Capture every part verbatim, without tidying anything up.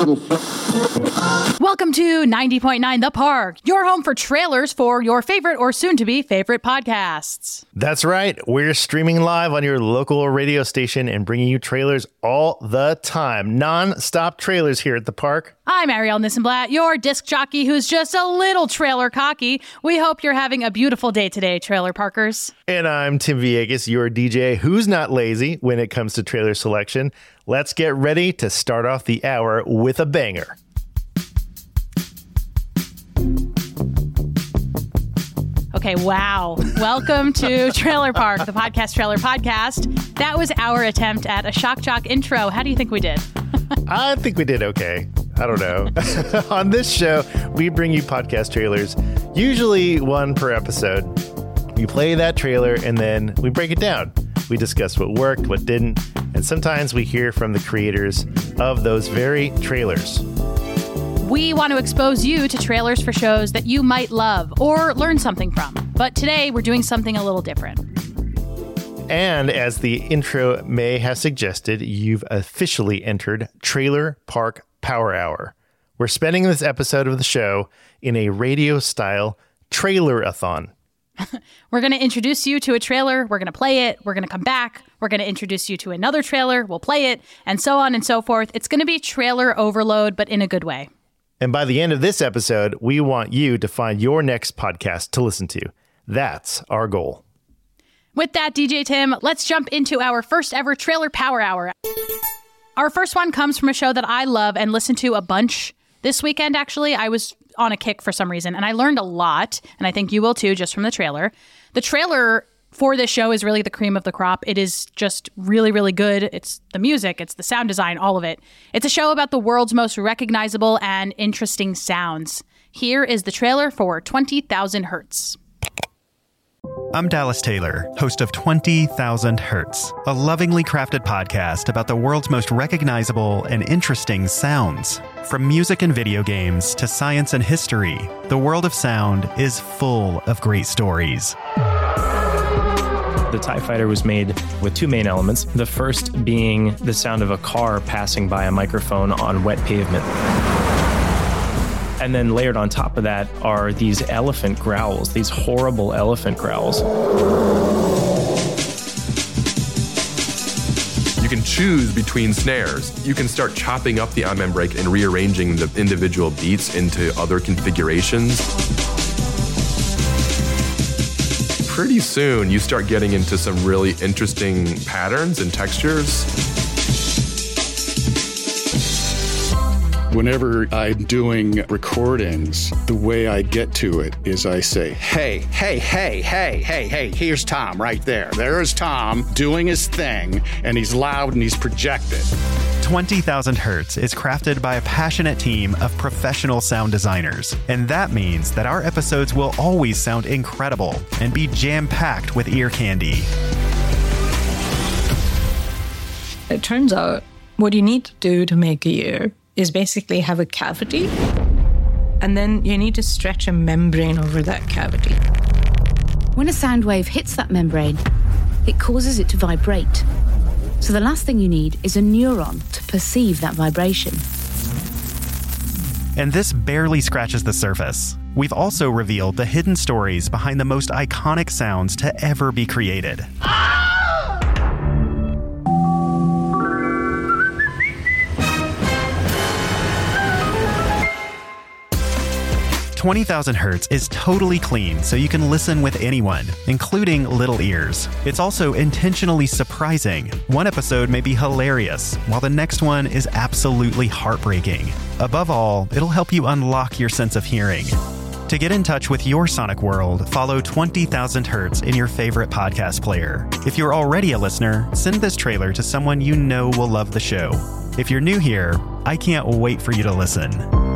Welcome to ninety point nine The Park, your home for trailers for your favorite or soon-to-be favorite podcasts. That's right. We're streaming live on your local radio station and bringing you trailers all the time. Non-stop trailers here at The Park. I'm Ariel Nissenblatt, your disc jockey who's just a little trailer cocky. We hope you're having a beautiful day today, trailer parkers. And I'm Tim Villegas, your D J who's not lazy when it comes to trailer selection. Let's get ready to start off the hour with a banger. Okay, wow. Welcome to Trailer Park, the podcast trailer podcast. That was our attempt at a shock jock intro. How do you think we did? I think we did okay. I don't know. On this show, we bring you podcast trailers, usually one per episode. We play that trailer and then we break it down. We discuss what worked, what didn't, and sometimes we hear from the creators of those very trailers. We want to expose you to trailers for shows that you might love or learn something from. But today, we're doing something a little different. And as the intro may have suggested, you've officially entered Trailer Park Power Hour. We're spending this episode of the show in a radio-style trailer-a-thon. We're going to introduce you to a trailer. We're going to play it. We're going to come back. We're going to introduce you to another trailer. We'll play it, and so on and so forth. It's going to be trailer overload, but in a good way. And by the end of this episode, we want you to find your next podcast to listen to. That's our goal. With that, D J Tim, let's jump into our first ever Trailer Power Hour. Our first one comes from a show that I love and listen to a bunch this weekend, actually. I was on a kick for some reason, and I learned a lot, and I think you will too, just from the trailer. The trailer for this show is really the cream of the crop. It is just really, really good. It's the music, it's the sound design, all of it. It's a show about the world's most recognizable and interesting sounds. Here is the trailer for twenty thousand Hertz. I'm Dallas Taylor, host of twenty thousand Hertz, a lovingly crafted podcast about the world's most recognizable and interesting sounds. From music and video games to science and history, the world of sound is full of great stories. The TIE Fighter was made with two main elements. The first being the sound of a car passing by a microphone on wet pavement. And then layered on top of that are these elephant growls, these horrible elephant growls. You can choose between snares. You can start chopping up the amen break and rearranging the individual beats into other configurations. Pretty soon, you start getting into some really interesting patterns and textures. Whenever I'm doing recordings, the way I get to it is I say, hey, hey, hey, hey, hey, hey, here's Tom right there. There's Tom doing his thing, and he's loud and he's projected. twenty thousand Hertz is crafted by a passionate team of professional sound designers, and that means that our episodes will always sound incredible and be jam-packed with ear candy. It turns out what you need to do to make a ear is basically have a cavity, and then you need to stretch a membrane over that cavity. When a sound wave hits that membrane, it causes it to vibrate. So the last thing you need is a neuron to perceive that vibration. And this barely scratches the surface. We've also revealed the hidden stories behind the most iconic sounds to ever be created. twenty thousand Hertz is totally clean, so you can listen with anyone, including little ears. It's also intentionally surprising. One episode may be hilarious, while the next one is absolutely heartbreaking. Above all, it'll help you unlock your sense of hearing. To get in touch with your sonic world, follow twenty thousand Hertz in your favorite podcast player. If you're already a listener, send this trailer to someone you know will love the show. If you're new here, I can't wait for you to listen.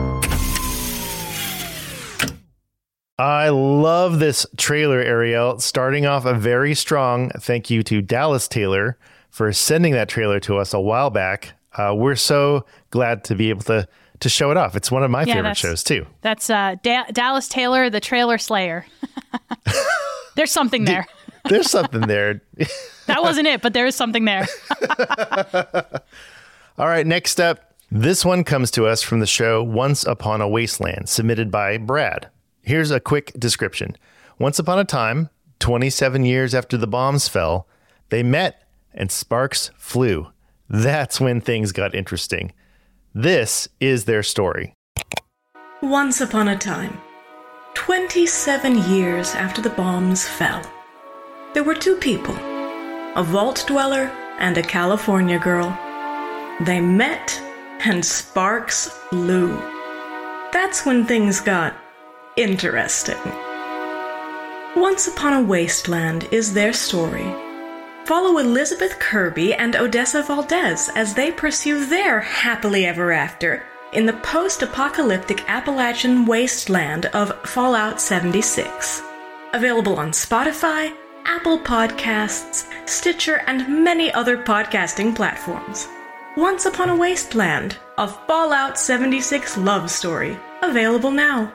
I love this trailer, Ariel. Starting off a very strong thank you to Dallas Taylor for sending that trailer to us a while back. Uh, we're so glad to be able to to show it off. It's one of my yeah, favorite shows, too. That's uh, da- Dallas Taylor, the trailer slayer. There's something there. There's something there. That wasn't it, but there is something there. All right, next up, This one comes to us from the show Once Upon a Wasteland, submitted by Brad. Here's a quick description. Once upon a time, twenty-seven years after the bombs fell, they met and sparks flew. That's when things got interesting. This is their story. Once upon a time, twenty-seven years after the bombs fell, there were two people, a vault dweller and a California girl. They met and sparks flew. That's when things got interesting. Once Upon a Wasteland is their story. Follow Elizabeth Kirby and Odessa Valdez as they pursue their happily ever after in the post-apocalyptic Appalachian wasteland of Fallout seventy-six. Available on Spotify, Apple Podcasts, Stitcher, and many other podcasting platforms. Once Upon a Wasteland, a Fallout seventy-six love story. Available now.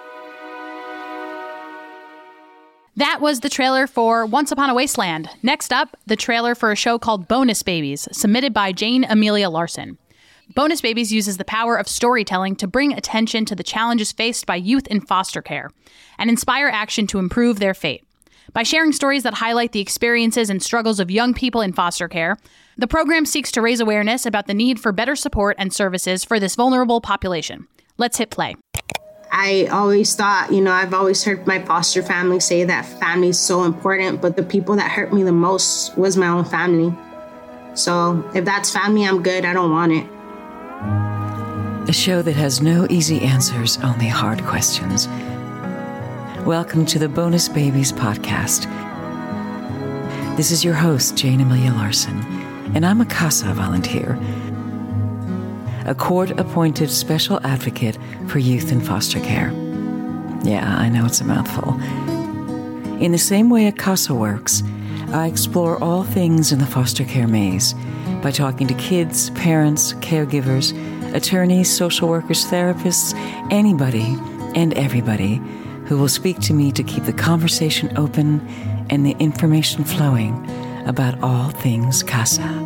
That was the trailer for Once Upon a Wasteland. Next up, the trailer for a show called Bonus Babies, submitted by Jane Amelia Larson. Bonus Babies uses the power of storytelling to bring attention to the challenges faced by youth in foster care and inspire action to improve their fate. By sharing stories that highlight the experiences and struggles of young people in foster care, the program seeks to raise awareness about the need for better support and services for this vulnerable population. Let's hit play. I always thought, you know, I've always heard my foster family say that family is so important, but the people that hurt me the most was my own family. So if that's family, I'm good. I don't want it. A show that has no easy answers, only hard questions. Welcome to the Bonus Babies podcast. This is your host, Jane Amelia Larson, and I'm a CASA volunteer, a court-appointed special advocate for youth in foster care. Yeah, I know it's a mouthful. In the same way a CASA works, I explore all things in the foster care maze by talking to kids, parents, caregivers, attorneys, social workers, therapists, anybody and everybody who will speak to me to keep the conversation open and the information flowing about all things CASA.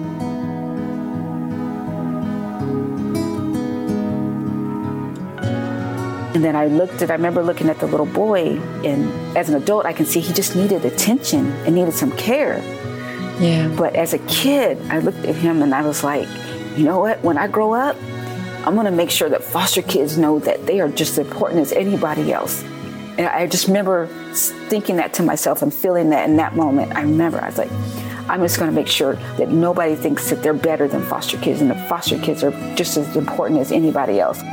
And then I looked at, I remember looking at the little boy, and as an adult, I can see he just needed attention and needed some care. Yeah. But as a kid, I looked at him and I was like, you know what? When I grow up, I'm going to make sure that foster kids know that they are just as important as anybody else. And I just remember thinking that to myself and feeling that in that moment. I remember I was like, I'm just going to make sure that nobody thinks that they're better than foster kids, and the foster kids are just as important as anybody else.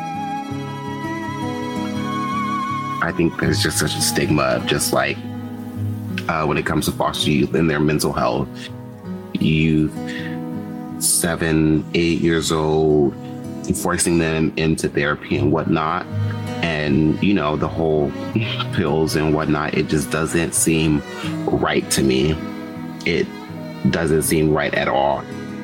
I think there's just such a stigma of just like uh, when it comes to foster youth and their mental health. Youth, seven, eight years old, forcing them into therapy and whatnot. And, you know, the whole pills and whatnot, it just doesn't seem right to me. It doesn't seem right at all.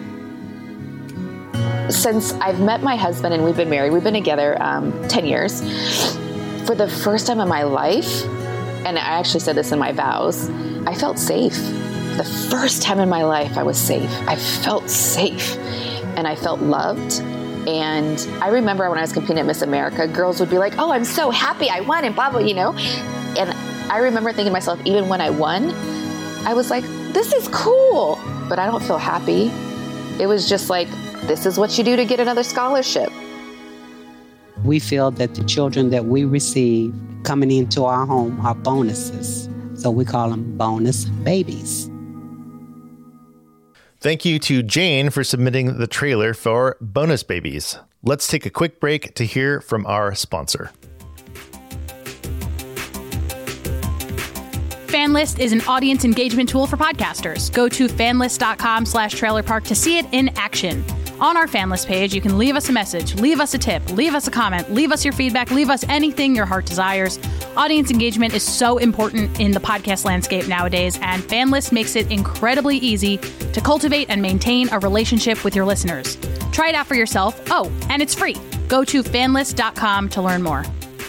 Since I've met my husband and we've been married, we've been together um, ten years. For the first time in my life, and I actually said this in my vows, I felt safe. The first time in my life I was safe. I felt safe and I felt loved. And I remember when I was competing at Miss America, girls would be like, oh, I'm so happy I won and blah, blah, you know. And I remember thinking to myself, even when I won, I was like, this is cool, but I don't feel happy. It was just like, this is what you do to get another scholarship. We feel that the children that we receive coming into our home are bonuses. So we call them bonus babies. Thank you to Jane for submitting the trailer for Bonus Babies. Let's take a quick break to hear from our sponsor. FanList is an audience engagement tool for podcasters. Go to fanlist.com slash trailer park to see it in action. On our FanList page, you can leave us a message, leave us a tip, leave us a comment, leave us your feedback, leave us anything your heart desires. Audience engagement is so important in the podcast landscape nowadays, and FanList makes it incredibly easy to cultivate and maintain a relationship with your listeners. Try it out for yourself. Oh, and it's free. Go to fanlist dot com to learn more.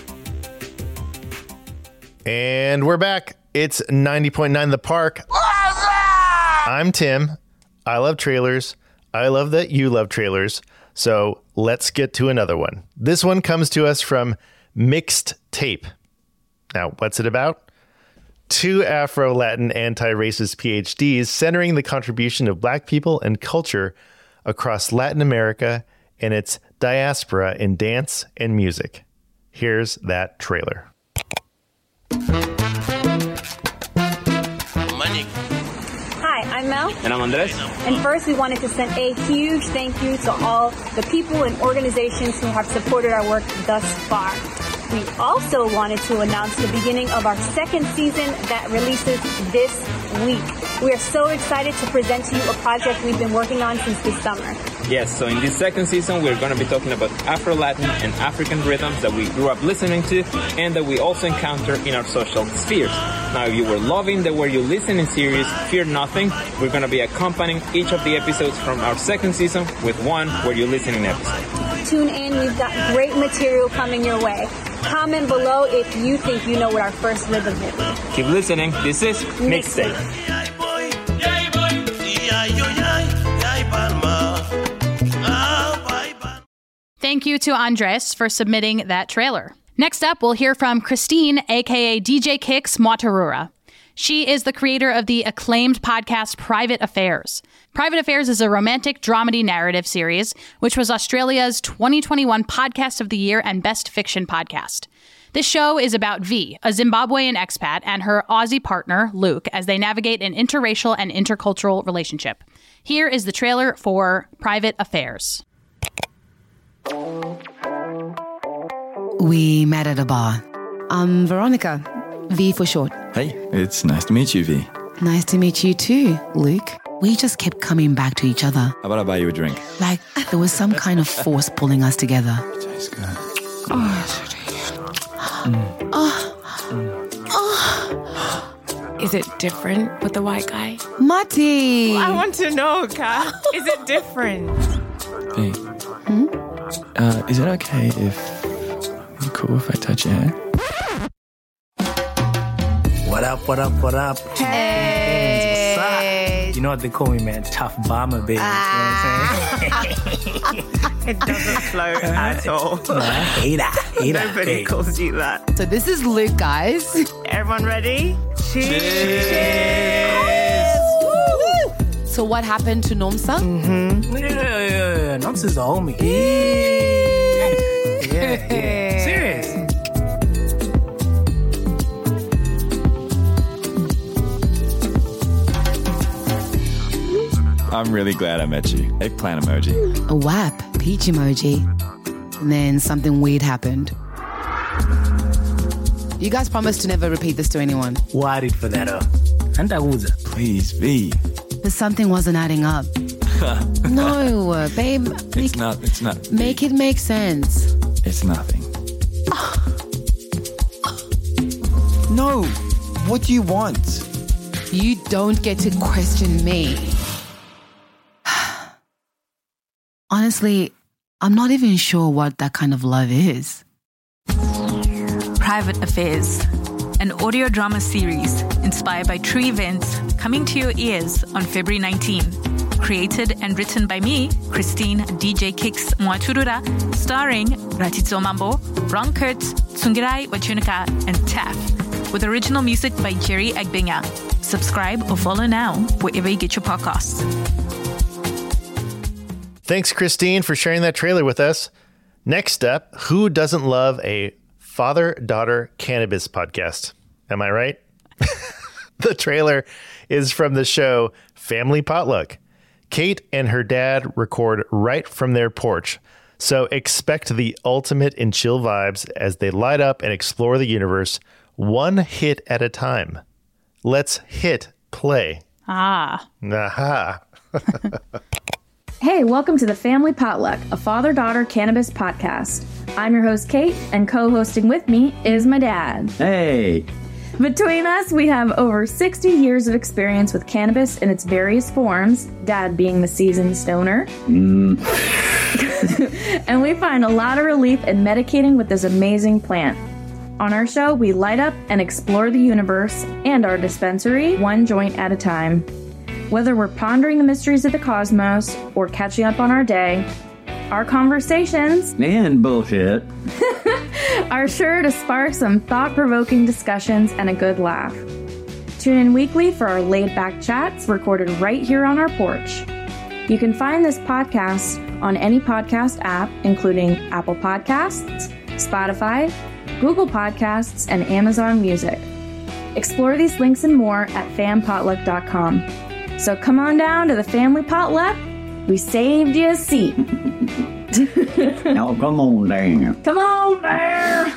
And we're back. It's ninety point nine The Park. I'm Tim. I love trailers. I love that you love trailers. So let's get to another one. This one comes to us from Mixed Tape. Now, what's it about? Two Afro-Latin anti-racist P H Ds centering the contribution of Black people and culture across Latin America and its diaspora in dance and music. Here's that trailer. Hi, I'm Mel. And I'm Andres. And first, we wanted to send a huge thank you to all the people and organizations who have supported our work thus far. We also wanted to announce the beginning of our second season that releases this week. We are so excited to present to you a project we've been working on since this summer. Yes, so in this second season, we're going to be talking about Afro-Latin and African rhythms that we grew up listening to and that we also encounter in our social spheres. Now, if you were loving the Where You Listening series, fear nothing. We're going to be accompanying each of the episodes from our second season with one Where You Listening episode. Tune in. We've got great material coming your way. Comment below if you think you know what our first rhythm is. Keep listening. This is Mixtape. Thank you to Andres for submitting that trailer. Next up, we'll hear from Christine, aka D J Kix Mwaturura. She is the creator of the acclaimed podcast Private Affairs. Private Affairs is a romantic dramedy narrative series, which was Australia's twenty twenty-one Podcast of the Year and Best Fiction podcast. This show is about V, a Zimbabwean expat, and her Aussie partner, Luke, as they navigate an interracial and intercultural relationship. Here is the trailer for Private Affairs. We met at a bar. I'm Veronica, V for short. Hey, it's nice to meet you, V. Nice to meet you too, Luke. We just kept coming back to each other. How about I buy you a drink? Like there was some kind of force pulling us together. Tastes good. Oh. Mm. Oh. Oh. Is it different with the white guy? Mati! Well, I want to know, Ka. Is it different? V. Hmm? Uh, is it okay if you cool if I touch your hair? What up, what up, what up? Hey. What's up? You know what they call me, man? Tough bomber, baby. Ah. You know what I'm saying? It doesn't flow at all. No, I hate that. Hate that. Nobody babe. calls you that. So this is Luke, guys. Everyone ready? Cheers! Cheers. Woo! So what happened to Nomsa? Mm-hmm. Yeah, yeah, yeah. Nomsa's a homie. Yeah, yeah. Serious. I'm really glad I met you. Eggplant emoji. A W A P, peach emoji. And then something weird happened. You guys promised to never repeat this to anyone. Worried for that, uh. Please, V. But something wasn't adding up. No, uh, babe. Make, It's not, it's not. make it make sense. It's nothing. No! What do you want? You don't get to question me. Honestly, I'm not even sure what that kind of love is. Private Affairs, an audio drama series inspired by true events coming to your ears on February nineteenth. Created and written by me, Christine D J Kix Mwaturura, starring Ratitso Mambo, Ron Kurtz, Tsungirai Wachunika, and Taff, with original music by Jerry Agbinya. Subscribe or follow now wherever you get your podcasts. Thanks, Christine, for sharing that trailer with us. Next up, who doesn't love a father-daughter cannabis podcast? Am I right? The trailer is from the show Family Potluck. Kate and her dad record right from their porch, so expect the ultimate in chill vibes as they light up and explore the universe one hit at a time. Let's hit play. Ah. Aha. Hey, welcome to the Family Potluck, a father-daughter cannabis podcast. I'm your host, Kate, and co-hosting with me is my dad. Hey. Between us, we have over sixty years of experience with cannabis in its various forms, Dad being the seasoned stoner. Mm. And we find a lot of relief in medicating with this amazing plant. On our show, we light up and explore the universe and our dispensary one joint at a time. Whether we're pondering the mysteries of the cosmos or catching up on our day, Our conversations and bullshit are sure to spark some thought-provoking discussions and a good laugh. Tune in weekly for our laid-back chats recorded right here on our porch. You can find this podcast on any podcast app, including Apple Podcasts, Spotify, Google Podcasts, and Amazon Music. Explore these links and more at fam potluck dot com. So come on down to the family potluck. We saved you a seat. Now come on down. Come on there.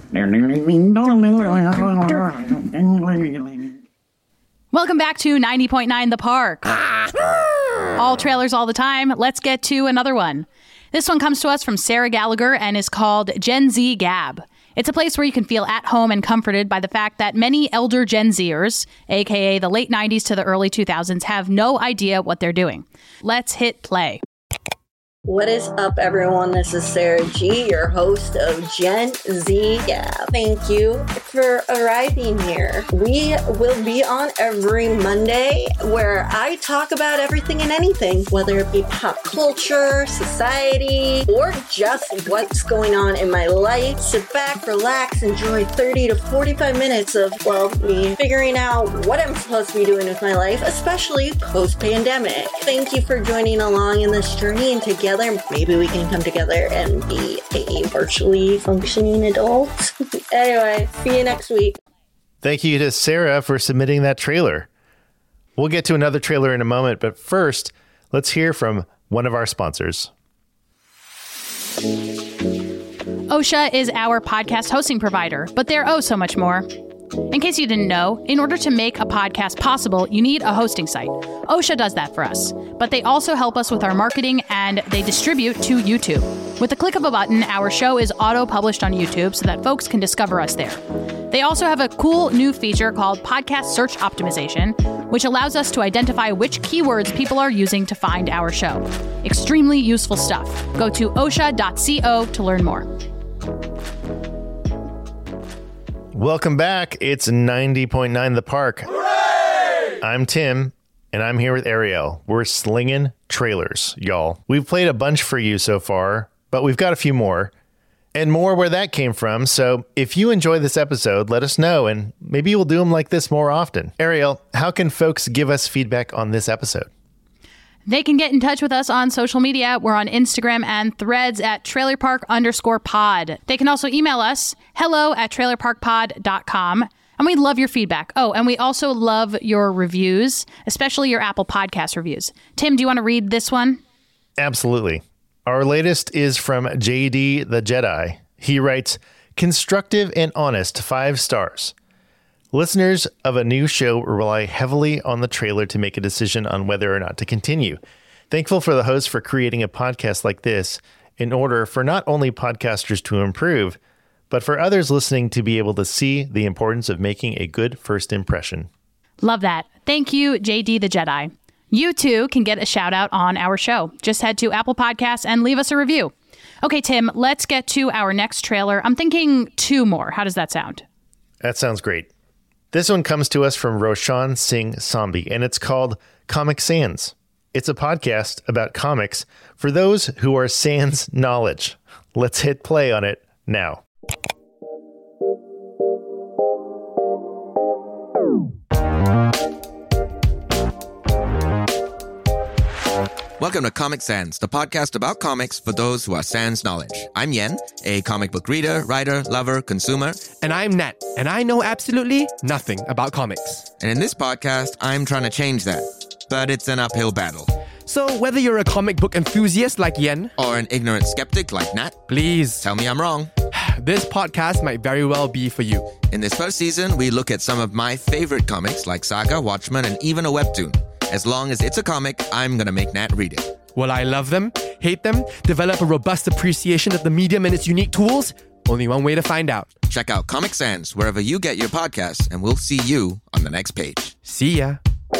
Welcome back to ninety point nine The Park. All trailers all the time. Let's get to another one. This one comes to us from Sarah Gallagher and is called Gen Z Gab. It's a place where you can feel at home and comforted by the fact that many elder Gen Zers, aka the late nineties to the early two thousands, have no idea what they're doing. Let's hit play. What is up, everyone? This is Sarah G, your host of Gen Z Gab. Thank you for arriving here. We will be on every Monday where I talk about everything and anything, whether it be pop culture, society, or just what's going on in my life. Sit back, relax, enjoy thirty to forty-five minutes of, well, me figuring out what I'm supposed to be doing with my life, especially post-pandemic. Thank you for joining along in this journey, and together maybe we can come together and be a virtually functioning adult. Anyway, see you next week. Thank you to Sarah for submitting that trailer. We'll get to another trailer in a moment, but first, let's hear from one of our sponsors. OSHA is our podcast hosting provider, but they're oh so much more. In case you didn't know, in order to make a podcast possible, you need a hosting site. OSHA does that for us, but they also help us with our marketing and they distribute to YouTube. With the click of a button, our show is auto-published on YouTube so that folks can discover us there. They also have a cool new feature called Podcast Search Optimization, which allows us to identify which keywords people are using to find our show. Extremely useful stuff. Go to osha dot co to learn more. Welcome back. It's ninety point nine The Park. Hooray! I'm Tim, and I'm here with Ariel. We're slinging trailers, y'all. We've played a bunch for you so far, but we've got a few more, and more where that came from. So if you enjoy this episode, let us know, and maybe we'll do them like this more often. Ariel, how can folks give us feedback on this episode? They can get in touch with us on social media. We're on Instagram and Threads at trailerpark underscore pod. They can also email us, hello at trailerparkpod dot com. And we love your feedback. Oh, and we also love your reviews, especially your Apple Podcast reviews. Tim, do you want to read this one? Absolutely. Our latest is from J D the Jedi. He writes, constructive and honest, five stars. Listeners of a new show rely heavily on the trailer to make a decision on whether or not to continue. Thankful for the host for creating a podcast like this in order for not only podcasters to improve, but for others listening to be able to see the importance of making a good first impression. Love that. Thank you, J D the Jedi. You too can get a shout out on our show. Just head to Apple Podcasts and leave us a review. Okay, Tim, let's get to our next trailer. I'm thinking two more. How does that sound? That sounds great. This one comes to us from Roshan Singh Sambi, and it's called Comic Sans. It's a podcast about comics for those who are sans knowledge. Let's hit play on it now. Welcome to Comic Sans, the podcast about comics for those who are sans knowledge. I'm Yen, a comic book reader, writer, lover, consumer. And I'm Nat, and I know absolutely nothing about comics. And in this podcast, I'm trying to change that. But it's an uphill battle. So whether you're a comic book enthusiast like Yen, or an ignorant skeptic like Nat, please tell me I'm wrong. This podcast might very well be for you. In this first season, we look at some of my favorite comics like Saga, Watchmen, and even a webtoon. As long as it's a comic, I'm gonna make Nat read it. Will I love them, hate them, develop a robust appreciation of the medium and its unique tools? Only one way to find out. Check out Comic Sans wherever you get your podcasts, and we'll see you on the next page. See ya.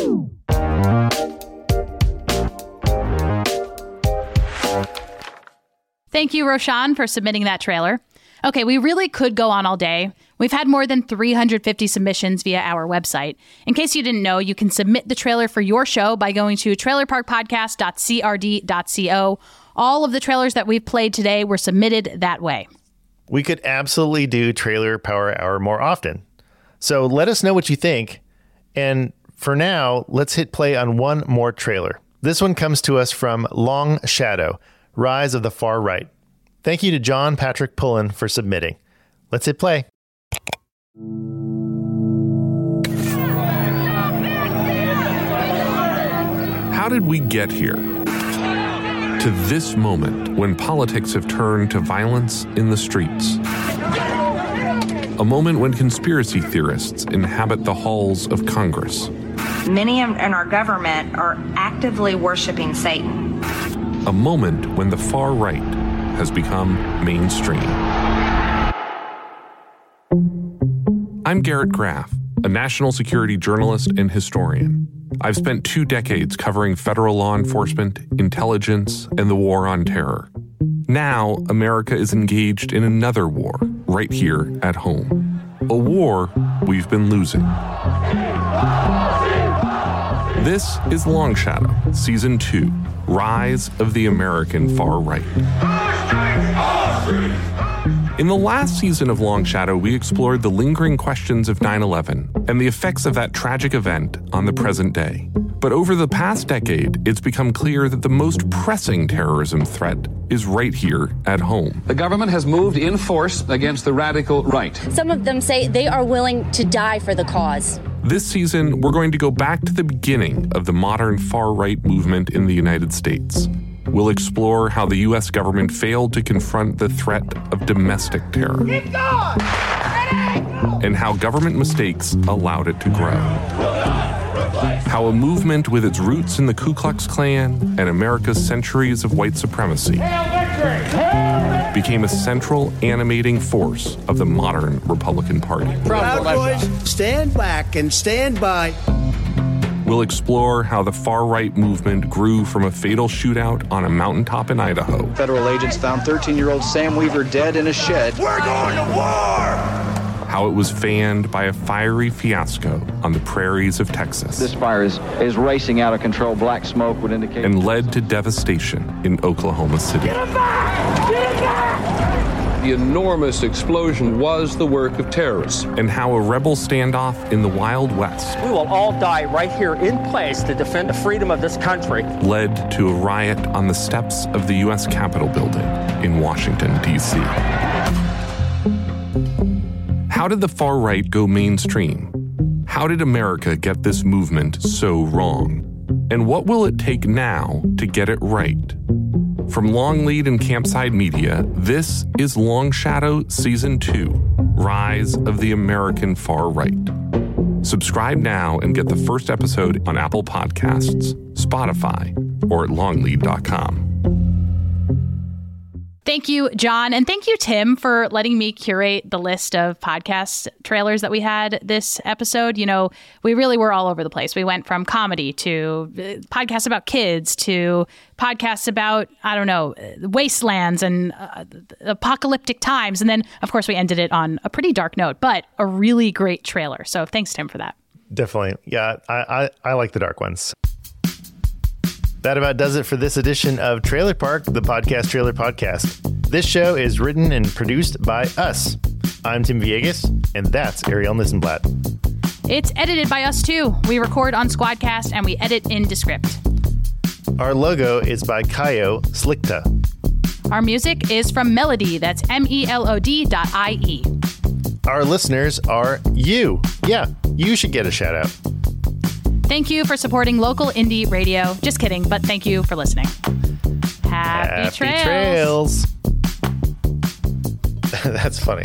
Thank you, Roshan, for submitting that trailer. Okay, we really could go on all day. We've had more than three hundred fifty submissions via our website. In case you didn't know, you can submit the trailer for your show by going to trailerparkpodcast dot c r d dot co All of the trailers that we've played today were submitted that way. We could absolutely do Trailer Power Hour more often. So let us know what you think. And for now, let's hit play on one more trailer. This one comes to us from Long Shadow, Rise of the Far Right. Thank you to John Patrick Pullen for submitting. Let's hit play. How did we get here? To this moment when politics have turned to violence in the streets. A moment when conspiracy theorists inhabit the halls of Congress. Many in our government are actively worshiping Satan. A moment when the far right has become mainstream. I'm Garrett Graff, a national security journalist and historian. I've spent two decades covering federal law enforcement, intelligence, and the war on terror. Now, America is engaged in another war, right here at home. A war we've been losing. This is Long Shadow, Season two, Rise of the American Far Right. In the last season of Long Shadow, we explored the lingering questions of nine eleven and the effects of that tragic event on the present day. But over the past decade, it's become clear that the most pressing terrorism threat is right here at home. The government has moved in force against the radical right. Some of them say they are willing to die for the cause. This season, we're going to go back to the beginning of the modern far-right movement in the United States. We'll explore how the U S government failed to confront the threat of domestic terror. And how government mistakes allowed it to grow. How a movement with its roots in the Ku Klux Klan and America's centuries of white supremacy became a central animating force of the modern Republican Party. Proud Boys, stand back and stand by. We'll explore how the far-right movement grew from a fatal shootout on a mountaintop in Idaho. Federal agents found thirteen-year-old Sam Weaver dead in a shed. We're going to war! How it was fanned by a fiery fiasco on the prairies of Texas. This fire is, is racing out of control. Black smoke would indicate... And led to devastation in Oklahoma City. Get him back! Get him back! The enormous explosion was the work of terrorists. And how a rebel standoff in the Wild West... We will all die right here in place to defend the freedom of this country. ...led to a riot on the steps of the U S Capitol building in Washington, D C How did the far right go mainstream? How did America get this movement so wrong? And what will it take now to get it right? From Longlead and Campside Media, this is Long Shadow Season two, Rise of the American Far Right. Subscribe now and get the first episode on Apple Podcasts, Spotify, or at longlead dot com. Thank you, John. And thank you, Tim, for letting me curate the list of podcast trailers that we had this episode. You know, we really were all over the place. We went from comedy to podcasts about kids to podcasts about, I don't know, wastelands and uh, apocalyptic times. And then, of course, we ended it on a pretty dark note, but a really great trailer. So thanks, Tim, for that. Definitely. Yeah, I, I, I like the dark ones. That about does it for this edition of Trailer Park, the podcast trailer podcast. This show is written and produced by us. I'm Tim Villegas, and that's Ariel Nissenblatt. It's edited by us, too. We record on Squadcast, and we edit in Descript. Our logo is by Kaio Slikta. Our music is from Melody. That's M E L O D dot I E. Our listeners are you. Yeah, you should get a shout out. Thank you for supporting local indie radio. Just kidding, but thank you for listening. Happy, Happy trails. trails. That's funny.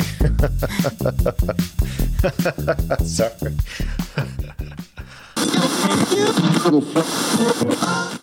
Sorry.